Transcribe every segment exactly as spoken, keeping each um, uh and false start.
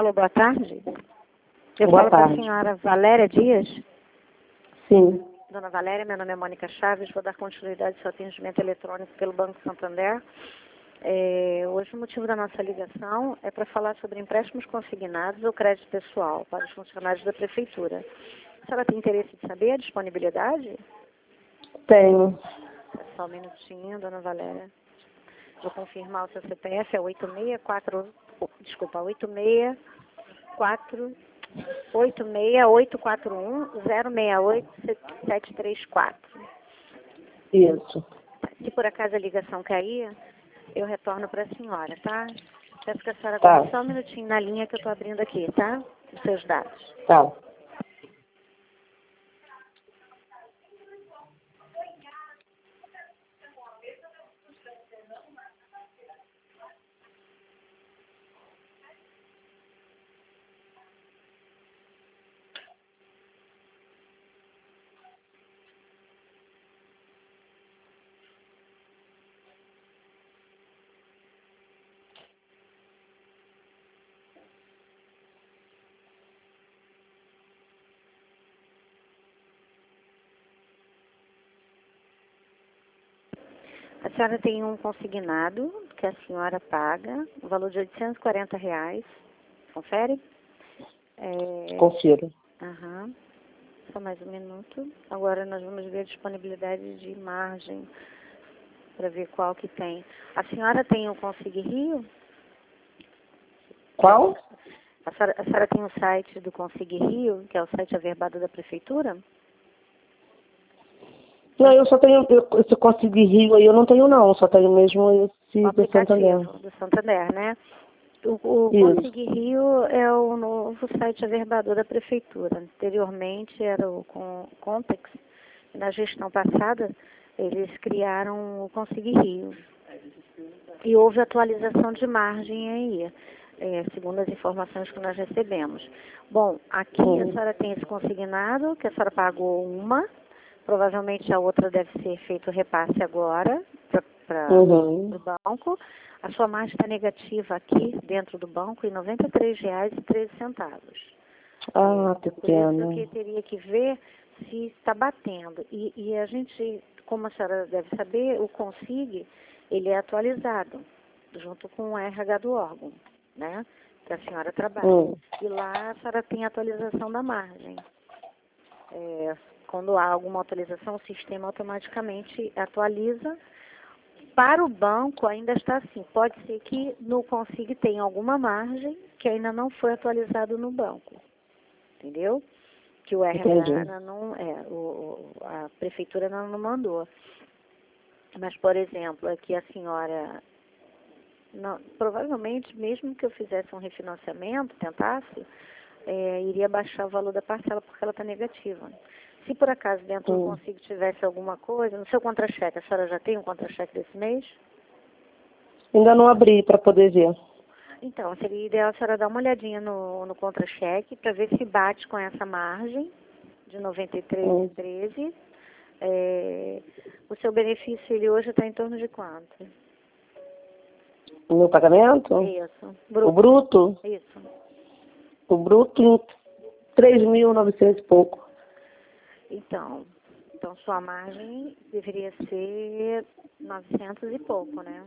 Alô, boa tarde. Eu Boa falo para a tarde. senhora Valéria Dias. Sim. Dona Valéria, meu nome é Mônica Chaves, vou dar continuidade ao seu atendimento eletrônico pelo Banco Santander. É, hoje o motivo da nossa ligação é para falar sobre empréstimos consignados ou crédito pessoal para os funcionários da Prefeitura. A senhora tem interesse de saber a disponibilidade? Tenho. Só um minutinho, Dona Valéria. Vou confirmar o seu C P F, é oito seis quatro, desculpa, oito seis quatro, oito seis oito quatro um, zero seis oito sete três quatro. Isso. Se por acaso a ligação cair, eu retorno para a senhora, tá? Peço que a senhora Tá. aguarde só um minutinho na linha que eu estou abrindo aqui, tá? Os seus dados. Tá. A senhora tem um consignado que a senhora paga, o valor de oitocentos e quarenta reais. Confere? É... Confiro. Aham. Só mais um minuto. Agora nós vamos ver a disponibilidade de margem para ver qual que tem. A senhora tem o Consig Rio? Qual? A senhora, a senhora tem o site do Consig Rio, que é o site averbado da Prefeitura? Não, eu só tenho, eu, se eu conseguir Rio aí, eu não tenho não, só tenho mesmo esse O do Santander. aplicativo do Santander, né? O, o Isso. Consig Rio é o novo site averbador da Prefeitura. Anteriormente era o Con- Contex. Na gestão passada, eles criaram o Consig Rio. E houve atualização de margem aí, é, segundo as informações que nós recebemos. Bom, aqui Uhum. a senhora tem esse consignado, que a senhora pagou uma, provavelmente a outra deve ser feito o repasse agora para Uhum. o banco. A sua margem está negativa aqui dentro do banco em noventa e três reais e treze centavos. Ah, É, que por isso pena. que teria que ver se está batendo. E, e a gente, como a senhora deve saber, o Consig, ele é atualizado, junto com o R H do órgão, né? Que a senhora trabalha. Hum. E lá a senhora tem atualização da margem. É, quando há alguma atualização, o sistema automaticamente atualiza. Para o banco ainda está assim. Pode ser que no Consig tenha alguma margem que ainda não foi atualizado no banco. Entendeu? Que o R H Entendi. ainda não, é, o, o- a prefeitura ainda não mandou. Mas, por exemplo, aqui a senhora, não, provavelmente, mesmo que eu fizesse um refinanciamento, tentasse, é, iria baixar o valor da parcela porque ela está negativa. Se por acaso dentro do Hum. Consig tivesse alguma coisa, no seu contra-cheque, a senhora já tem um contra-cheque desse mês? Ainda não abri para poder ver. Então, seria ideal a senhora dar uma olhadinha no, no contra-cheque para ver se bate com essa margem de noventa e três Hum. e treze. É, o seu benefício, ele hoje está em torno de quanto? O meu pagamento? Isso. O Bruto. bruto? Isso. O bruto em três mil e novecentos e pouco. Então, então, sua margem deveria ser novecentos e pouco, né?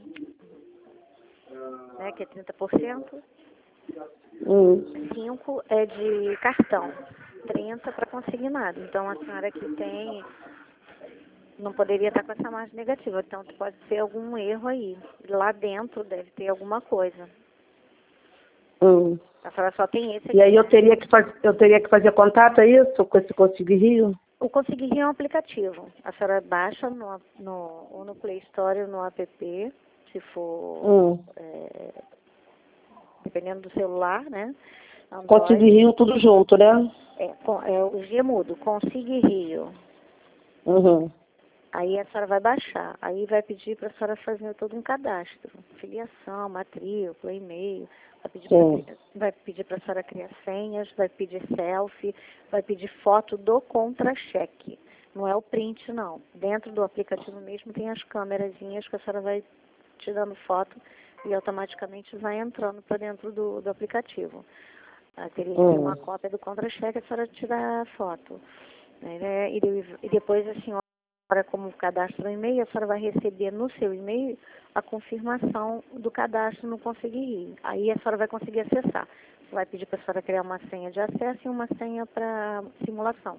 Né? Que é trinta por cento. Hum. cinco é de cartão. trinta para consignado. Então, a senhora aqui tem... Não poderia estar com essa margem negativa. Então, pode ser algum erro aí. Lá dentro deve ter alguma coisa. Hum. A senhora só tem esse aqui, E aí eu né? teria que fazer, eu teria que fazer contato, é isso? Com esse Consig Rio? O Consig Rio é um aplicativo. A senhora baixa no, no, ou no Play Store ou no app, se for, Hum. é, dependendo do celular, né? Consig Android. Rio tudo junto, né? É, com- é o G mudo, Consig Rio. Uhum. Aí a senhora vai baixar. Aí vai pedir para a senhora fazer todo um cadastro. Filiação, matrícula, e-mail. Vai pedir Sim. pra, vai pedir para a senhora criar senhas, vai pedir selfie, vai pedir foto do contra-cheque. Não é o print, não. Dentro do aplicativo mesmo tem as câmerazinhas que a senhora vai tirando foto e automaticamente vai entrando para dentro do, do aplicativo. Ela teria que ter uma cópia do contra-cheque, a senhora tirar a foto. Né? E, de, e depois a senhora, como cadastra o e-mail, a senhora vai receber no seu e-mail a confirmação do cadastro no Conseguir Rio. Aí a senhora vai conseguir acessar. Vai pedir para a senhora criar uma senha de acesso e uma senha para simulação.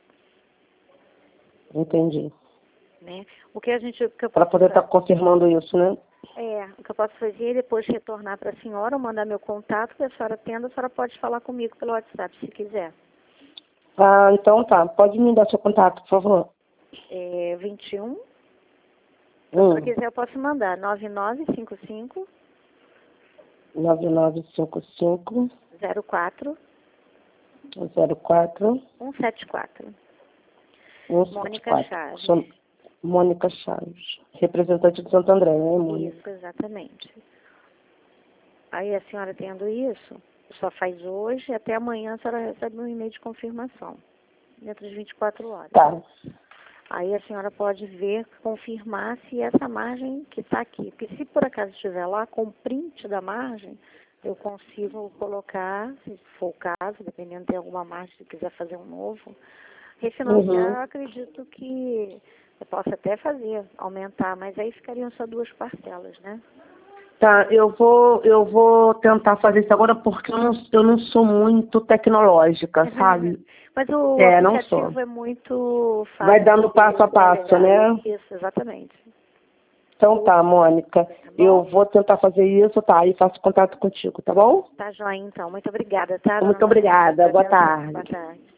Entendi. Né? O que a gente... Para poder estar tá confirmando isso, né? É, o que eu posso fazer é depois retornar para a senhora, ou mandar meu contato, que a senhora tendo, a senhora pode falar comigo pelo WhatsApp, se quiser. Ah, então tá. Pode me dar seu contato, por favor. É vinte e um. Se a Hum. senhora quiser, eu posso mandar. nove nove cinco cinco. nove nove cinco cinco. zero quatro. zero quatro. um sete quatro. Mônica Chaves. Sou Mônica Chaves, representante de Santo André, né, Mônica? Isso, exatamente. Aí a senhora tendo isso, só faz hoje, até amanhã a senhora recebe um e-mail de confirmação, dentro de vinte e quatro horas. Tá. Aí a senhora pode ver, confirmar se essa margem que está aqui, porque se por acaso estiver lá com o print da margem, eu consigo colocar, se for o caso, dependendo de alguma margem, se quiser fazer um novo, refinanciar, Uhum. eu acredito que eu posso até fazer, aumentar, mas aí ficariam só duas parcelas, né? Tá, eu vou, eu vou tentar fazer isso agora porque eu não, eu não sou muito tecnológica, sabe? Mas o é, não aplicativo sou. é muito fácil. Vai dando passo a passo, né? Isso, exatamente. Então tá, Mônica. Tá, eu vou tentar fazer isso, tá? E faço contato contigo, tá bom? Tá joia, então. Muito obrigada, tá? Muito obrigada. Boa tarde. Boa tarde.